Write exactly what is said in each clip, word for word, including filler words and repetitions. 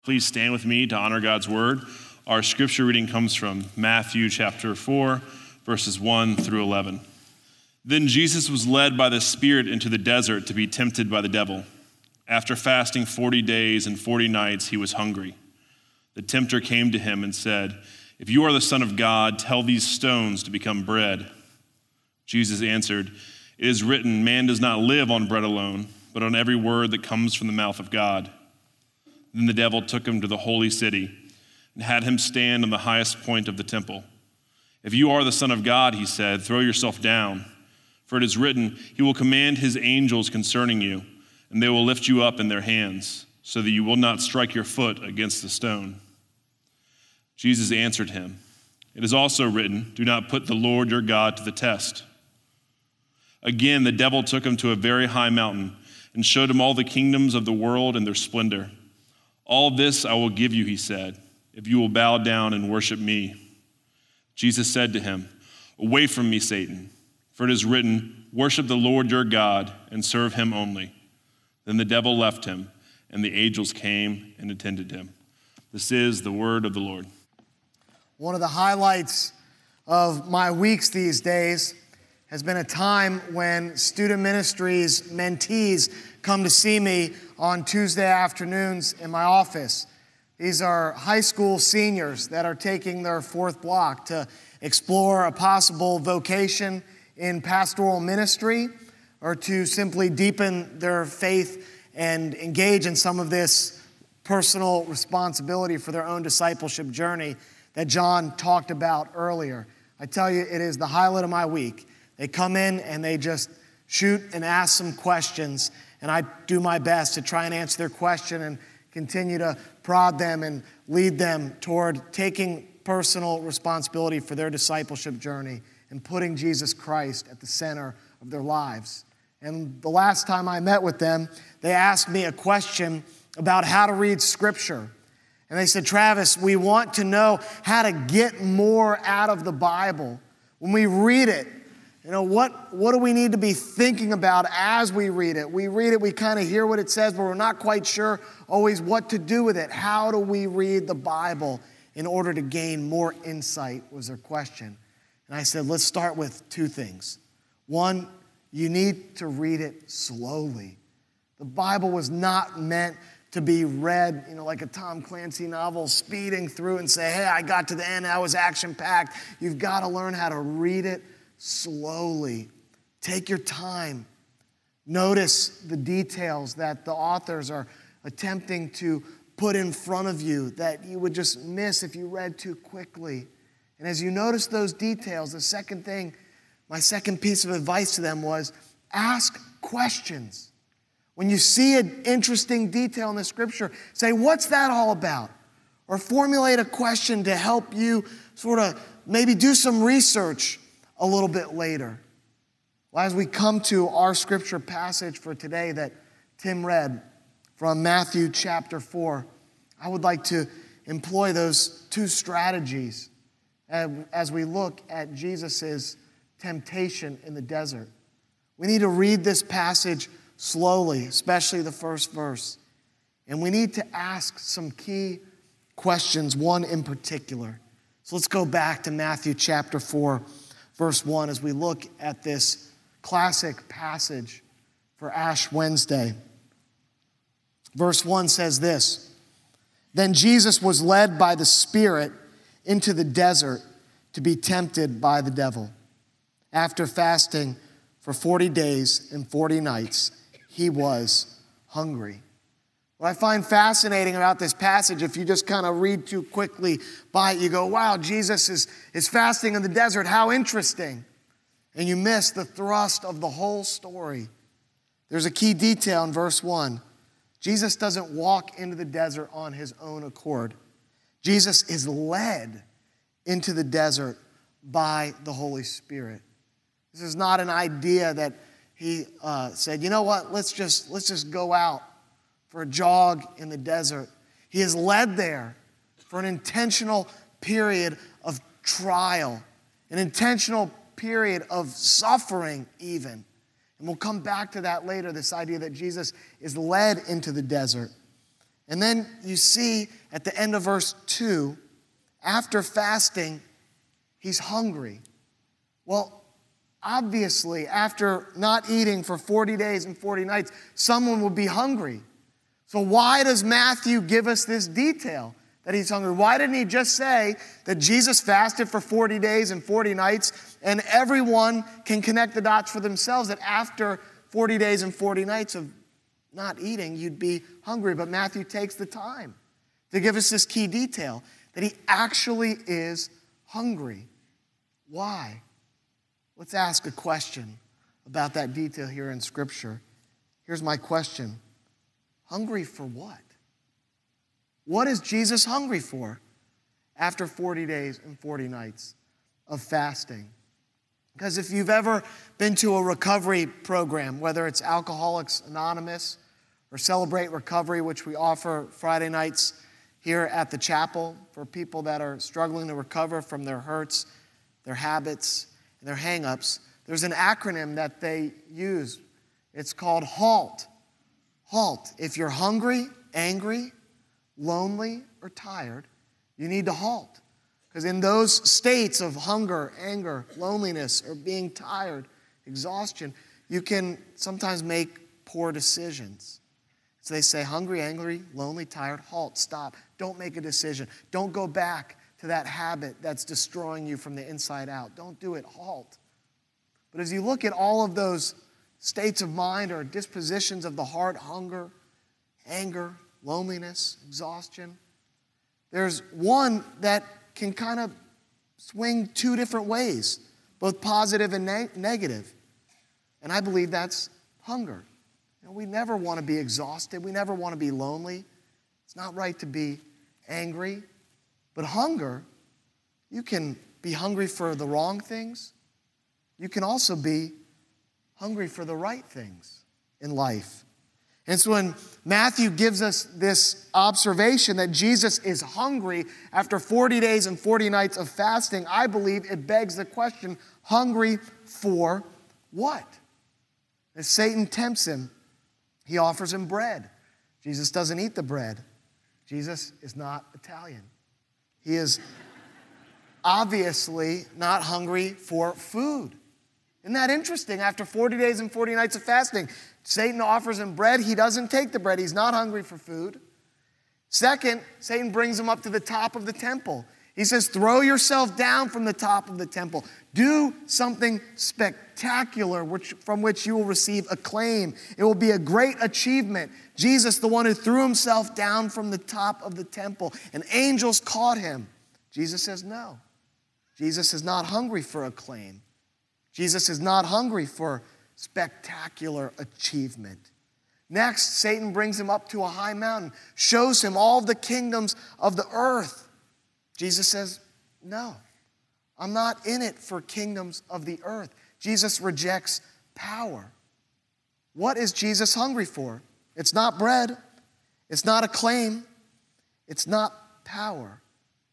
Please stand with me to honor God's word. Our scripture reading comes from Matthew chapter four, verses one through eleven. Then Jesus was led by the Spirit into the desert to be tempted by the devil. After fasting forty days and forty nights, he was hungry. The tempter came to him and said, "If you are the Son of God, tell these stones to become bread." Jesus answered, "It is written, man does not live on bread alone, but on every word that comes from the mouth of God." Then the devil took him to the holy city and had him stand on the highest point of the temple. "If you are the Son of God," he said, "throw yourself down. For it is written, he will command his angels concerning you, and they will lift you up in their hands, so that you will not strike your foot against the stone." Jesus answered him, "It is also written, do not put the Lord your God to the test." Again, the devil took him to a very high mountain and showed him all the kingdoms of the world and their splendor. "All this I will give you," he said, "if you will bow down and worship me." Jesus said to him, "Away from me, Satan, for it is written, worship the Lord your God and serve him only." Then the devil left him, and the angels came and attended him. This is the word of the Lord. One of the highlights of my weeks these days has been a time when student ministries mentees come to see me on Tuesday afternoons in my office. These are high school seniors that are taking their fourth block to explore a possible vocation in pastoral ministry or to simply deepen their faith and engage in some of this personal responsibility for their own discipleship journey that John talked about earlier. I tell you, it is the highlight of my week. They come in and they just shoot and ask some questions, and I do my best to try and answer their question and continue to prod them and lead them toward taking personal responsibility for their discipleship journey and putting Jesus Christ at the center of their lives. And the last time I met with them, they asked me a question about how to read Scripture. And they said, "Travis, we want to know how to get more out of the Bible. When we read it, you know, what, what do we need to be thinking about as we read it? We read it, we kind of hear what it says, but we're not quite sure always what to do with it. How do we read the Bible in order to gain more insight?" was their question. And I said, let's start with two things. One, you need to read it slowly. The Bible was not meant to be read, you know, like a Tom Clancy novel, speeding through and say, hey, I got to the end, I was action-packed. You've got to learn how to read it slowly. Take your time. Notice the details that the authors are attempting to put in front of you that you would just miss if you read too quickly. And as you notice those details, the second thing, my second piece of advice to them was ask questions. When you see an interesting detail in the scripture, say, what's that all about? Or formulate a question to help you sort of maybe do some research a little bit later. Well, as we come to our scripture passage for today that Tim read from Matthew chapter four, I would like to employ those two strategies as we look at Jesus' temptation in the desert. We need to read this passage slowly, especially the first verse. And we need to ask some key questions, one in particular. So let's go back to Matthew chapter four, verse one, as we look at this classic passage for Ash Wednesday. Verse one says this, "Then Jesus was led by the Spirit into the desert to be tempted by the devil. After fasting for forty days and forty nights, he was hungry." What I find fascinating about this passage, if you just kind of read too quickly by it, you go, wow, Jesus is, is fasting in the desert. How interesting. And you miss the thrust of the whole story. There's a key detail in verse one. Jesus doesn't walk into the desert on his own accord. Jesus is led into the desert by the Holy Spirit. This is not an idea that he uh, said, you know what, let's just, let's just go out for a jog in the desert. He is led there for an intentional period of trial, an intentional period of suffering even. And we'll come back to that later, this idea that Jesus is led into the desert. And then you see at the end of verse two, after fasting, he's hungry. Well, obviously, after not eating for forty days and forty nights, someone will be hungry. So why does Matthew give us this detail that he's hungry? Why didn't he just say that Jesus fasted for forty days and forty nights and everyone can connect the dots for themselves that after forty days and forty nights of not eating, you'd be hungry? But Matthew takes the time to give us this key detail that he actually is hungry. Why? Let's ask a question about that detail here in Scripture. Here's my question. Hungry for what? What is Jesus hungry for after forty days and forty nights of fasting? Because if you've ever been to a recovery program, whether it's Alcoholics Anonymous or Celebrate Recovery, which we offer Friday nights here at the chapel for people that are struggling to recover from their hurts, their habits, and their hang-ups, there's an acronym that they use. It's called HALT. HALT. If you're hungry, angry, lonely, or tired, you need to halt. Because in those states of hunger, anger, loneliness, or being tired, exhaustion, you can sometimes make poor decisions. So they say, hungry, angry, lonely, tired, halt, stop. Don't make a decision. Don't go back to that habit that's destroying you from the inside out. Don't do it, halt. But as you look at all of those states of mind or dispositions of the heart, hunger, anger, loneliness, exhaustion, there's one that can kind of swing two different ways, both positive and ne- negative. And I believe that's hunger. You know, we never want to be exhausted. We never want to be lonely. It's not right to be angry. But hunger, you can be hungry for the wrong things. You can also be hungry for the right things in life. And so when Matthew gives us this observation that Jesus is hungry after forty days and forty nights of fasting, I believe it begs the question, hungry for what? As Satan tempts him, he offers him bread. Jesus doesn't eat the bread. Jesus is not Italian. He is obviously not hungry for food. Isn't that interesting? After forty days and forty nights of fasting, Satan offers him bread. He doesn't take the bread. He's not hungry for food. Second, Satan brings him up to the top of the temple. He says, throw yourself down from the top of the temple. Do something spectacular which, from which you will receive acclaim. It will be a great achievement. Jesus, the one who threw himself down from the top of the temple, and angels caught him. Jesus says, no. Jesus is not hungry for acclaim. Jesus is not hungry for spectacular achievement. Next, Satan brings him up to a high mountain, shows him all the kingdoms of the earth. Jesus says, no, I'm not in it for kingdoms of the earth. Jesus rejects power. What is Jesus hungry for? It's not bread. It's not acclaim. It's not power.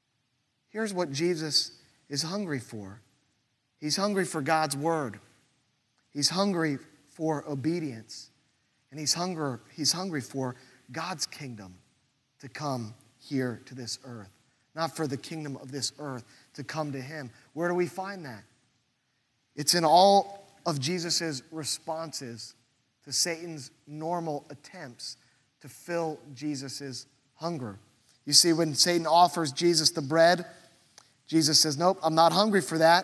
Here's what Jesus is hungry for. He's hungry for God's word. He's hungry for obedience. And he's hungry, he's hungry for God's kingdom to come here to this earth. Not for the kingdom of this earth to come to him. Where do we find that? It's in all of Jesus' responses to Satan's normal attempts to fill Jesus' hunger. You see, when Satan offers Jesus the bread, Jesus says, nope, I'm not hungry for that.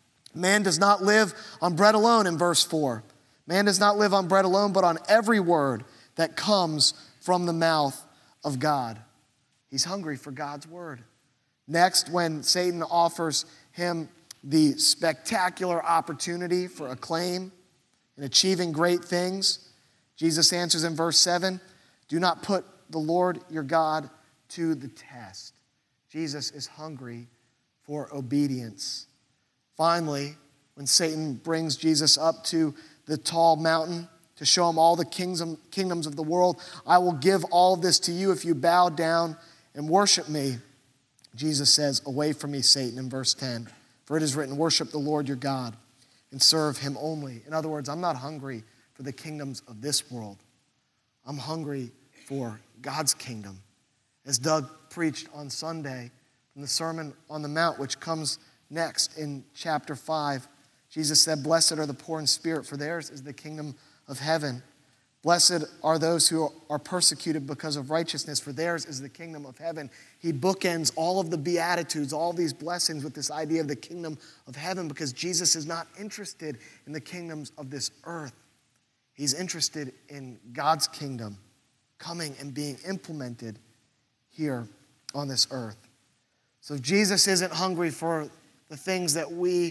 Man does not live on bread alone in verse four. Man does not live on bread alone, but on every word that comes from the mouth of God. He's hungry for God's word. Next, when Satan offers him the spectacular opportunity for acclaim and achieving great things, Jesus answers in verse seven, do not put the Lord your God to the test. Jesus is hungry for obedience. Finally, when Satan brings Jesus up to the tall mountain to show him all the kingdom, kingdoms of the world, I will give all this to you if you bow down and worship me. Jesus says, away from me, Satan, in verse ten. For it is written, worship the Lord your God and serve him only. In other words, I'm not hungry for the kingdoms of this world. I'm hungry for God's kingdom. As Doug preached on Sunday from the Sermon on the Mount, which comes next in chapter five, Jesus said, "Blessed are the poor in spirit, for theirs is the kingdom of heaven. Blessed are those who are persecuted because of righteousness, for theirs is the kingdom of heaven." He bookends all of the Beatitudes, all these blessings with this idea of the kingdom of heaven, because Jesus is not interested in the kingdoms of this earth. He's interested in God's kingdom coming and being implemented here on this earth. So if Jesus isn't hungry for the things that we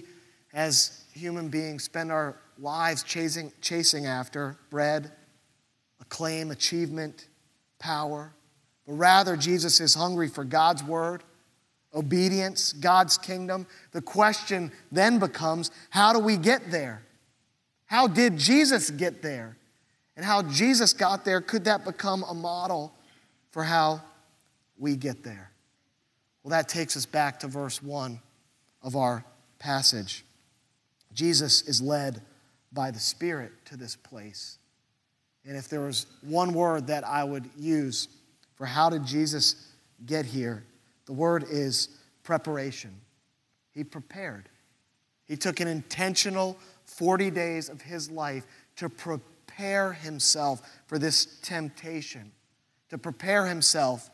as human beings spend our lives chasing, chasing after, bread, acclaim, achievement, power, but rather Jesus is hungry for God's word, obedience, God's kingdom. The question then becomes, how do we get there? How did Jesus get there? And how Jesus got there, could that become a model for how we get there? Well, that takes us back to verse one of our passage. Jesus is led by the Spirit to this place. And if there was one word that I would use for how did Jesus get here, the word is preparation. He prepared. He took an intentional forty days of his life to prepare himself for this temptation, to prepare himself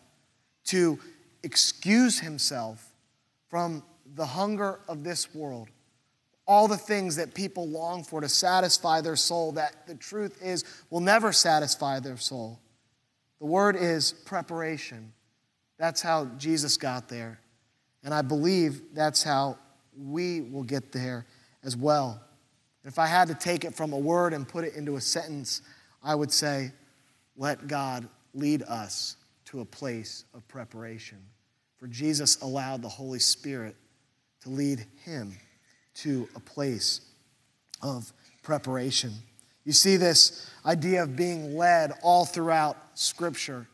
to excuse himself from the hunger of this world, all the things that people long for to satisfy their soul that the truth is will never satisfy their soul. The word is preparation. That's how Jesus got there. And I believe that's how we will get there as well. If I had to take it from a word and put it into a sentence, I would say, let God lead us to a place of preparation. For Jesus allowed the Holy Spirit to lead him to a place of preparation. You see this idea of being led all throughout Scripture.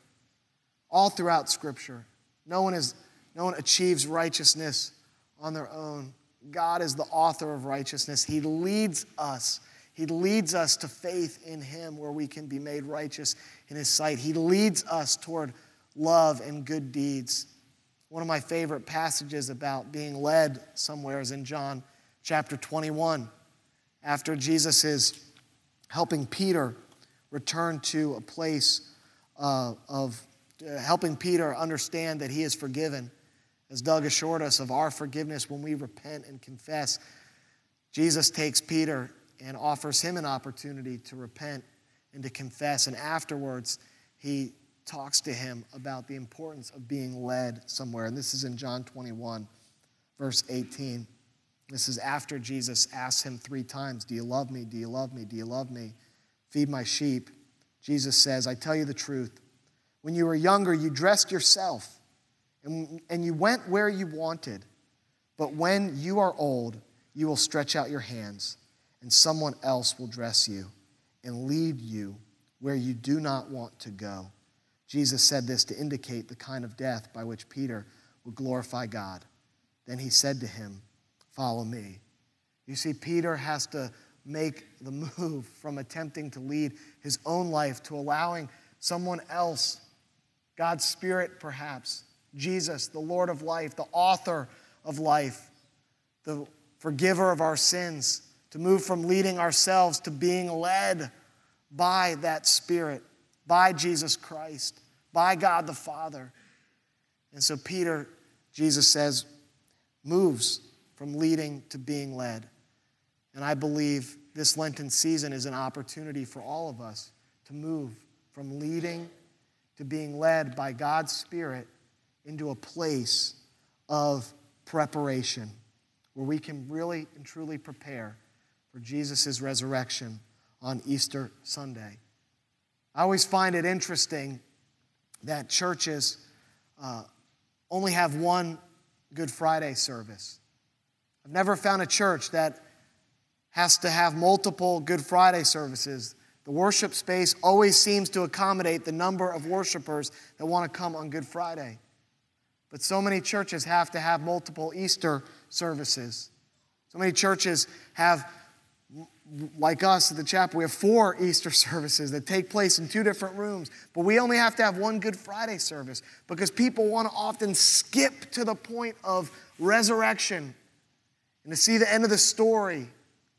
All throughout Scripture. No one is, no one achieves righteousness on their own. God is the author of righteousness. He leads us. He leads us to faith in him where we can be made righteous in his sight. He leads us toward love and good deeds. One of my favorite passages about being led somewhere is in John chapter twenty-one. After Jesus is helping Peter return to a place uh, of uh, helping Peter understand that he is forgiven. As Doug assured us of our forgiveness when we repent and confess, Jesus takes Peter and offers him an opportunity to repent and to confess. And afterwards, he talks to him about the importance of being led somewhere. And this is in John twenty-one, verse eighteen. This is after Jesus asks him three times, do you love me? Do you love me? Do you love me? Feed my sheep. Jesus says, I tell you the truth. When you were younger, you dressed yourself and, and you went where you wanted. But when you are old, you will stretch out your hands and someone else will dress you and lead you where you do not want to go. Jesus said this to indicate the kind of death by which Peter would glorify God. Then he said to him, follow me. You see, Peter has to make the move from attempting to lead his own life to allowing someone else, God's Spirit perhaps, Jesus, the Lord of life, the author of life, the forgiver of our sins, to move from leading ourselves to being led by that Spirit, by Jesus Christ, by God the Father. And so Peter, Jesus says, moves from leading to being led. And I believe this Lenten season is an opportunity for all of us to move from leading to being led by God's Spirit into a place of preparation where we can really and truly prepare for Jesus' resurrection on Easter Sunday. I always find it interesting that churches uh, only have one Good Friday service. I've never found a church that has to have multiple Good Friday services. The worship space always seems to accommodate the number of worshipers that want to come on Good Friday. But so many churches have to have multiple Easter services. So many churches have Like us at the chapel, we have four Easter services that take place in two different rooms, but we only have to have one Good Friday service because people want to often skip to the point of resurrection and to see the end of the story.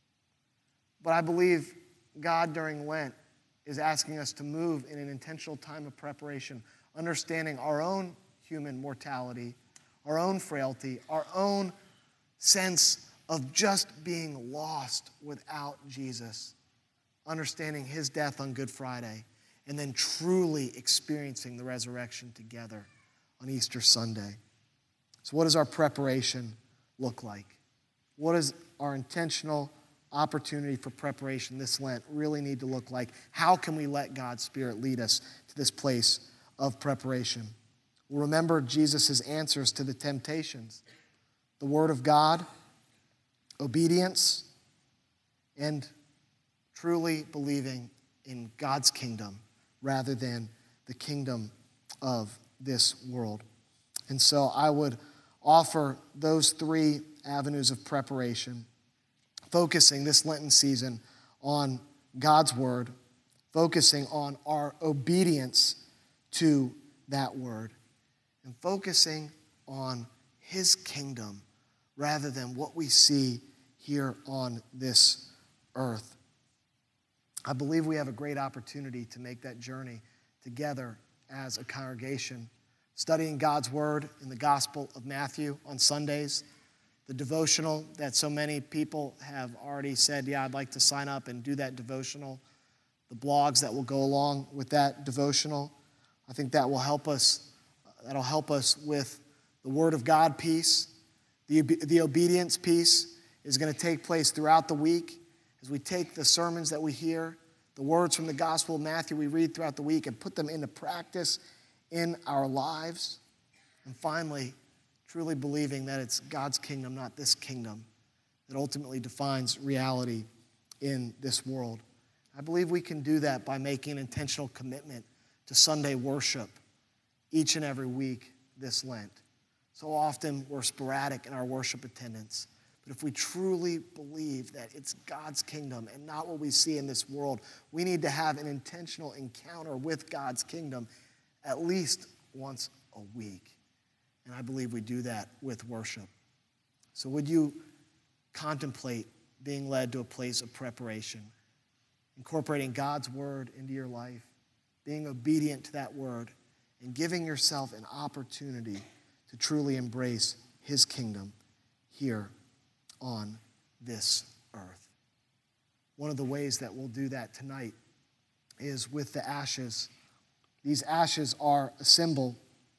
But I believe God during Lent is asking us to move in an intentional time of preparation, understanding our own human mortality, our own frailty, our own sense of just being lost without Jesus, understanding his death on Good Friday, and then truly experiencing the resurrection together on Easter Sunday. So what does our preparation look like? What does our intentional opportunity for preparation this Lent really need to look like? How can we let God's Spirit lead us to this place of preparation? We'll remember Jesus' answers to the temptations. The Word of God, obedience, and truly believing in God's kingdom rather than the kingdom of this world. And so I would offer those three avenues of preparation, focusing this Lenten season on God's word, focusing on our obedience to that word, and focusing on his kingdom rather than what we see here on this earth. I believe we have a great opportunity to make that journey together as a congregation, studying God's word in the Gospel of Matthew on Sundays, the devotional that so many people have already said, yeah, I'd like to sign up and do that devotional, the blogs that will go along with that devotional. I think that will help us, that'll help us with the Word of God piece. The, the obedience piece is going to take place throughout the week as we take the sermons that we hear, the words from the Gospel of Matthew we read throughout the week, and put them into practice in our lives. And finally, truly believing that it's God's kingdom, not this kingdom, that ultimately defines reality in this world. I believe we can do that by making an intentional commitment to Sunday worship each and every week this Lent. So often we're sporadic in our worship attendance. But if we truly believe that it's God's kingdom and not what we see in this world, we need to have an intentional encounter with God's kingdom at least once a week. And I believe we do that with worship. So would you contemplate being led to a place of preparation, incorporating God's word into your life, being obedient to that word, and giving yourself an opportunity to truly embrace his kingdom here on this earth. One of the ways that we'll do that tonight is with the ashes. These ashes are a symbol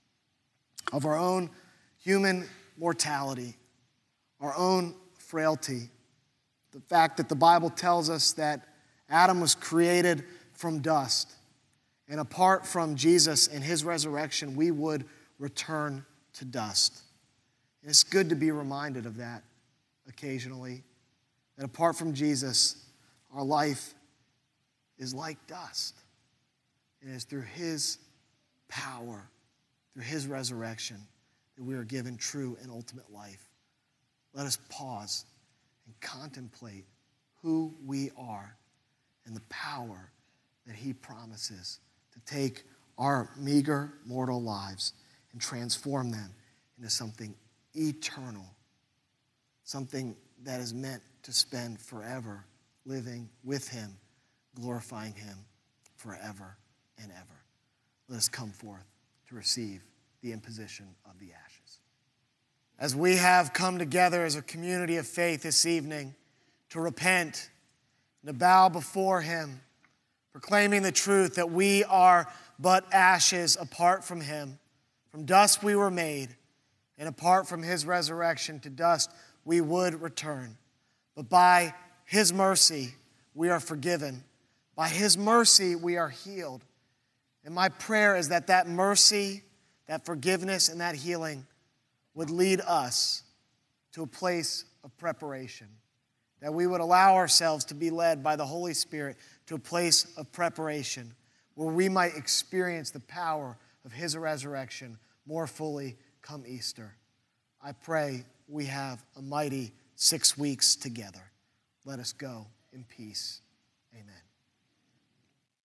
of our own human mortality, our own frailty. The fact that the Bible tells us that Adam was created from dust, and apart from Jesus and his resurrection, we would return to dust. And it's good to be reminded of that occasionally, that apart from Jesus, our life is like dust. And it's through his power, through his resurrection, that we are given true and ultimate life. Let us pause and contemplate who we are and the power that he promises to take our meager mortal lives and transform them into something eternal, something that is meant to spend forever living with him, glorifying him forever and ever. Let us come forth to receive the imposition of the ashes. As we have come together as a community of faith this evening to repent and to bow before him, proclaiming the truth that we are but ashes apart from him. From dust we were made, and apart from his resurrection, to dust we would return. But by his mercy we are forgiven. By his mercy we are healed. And my prayer is that that mercy, that forgiveness, and that healing would lead us to a place of preparation. That we would allow ourselves to be led by the Holy Spirit to a place of preparation where we might experience the power of his resurrection more fully come Easter. I pray we have a mighty six weeks together. Let us go in peace. Amen.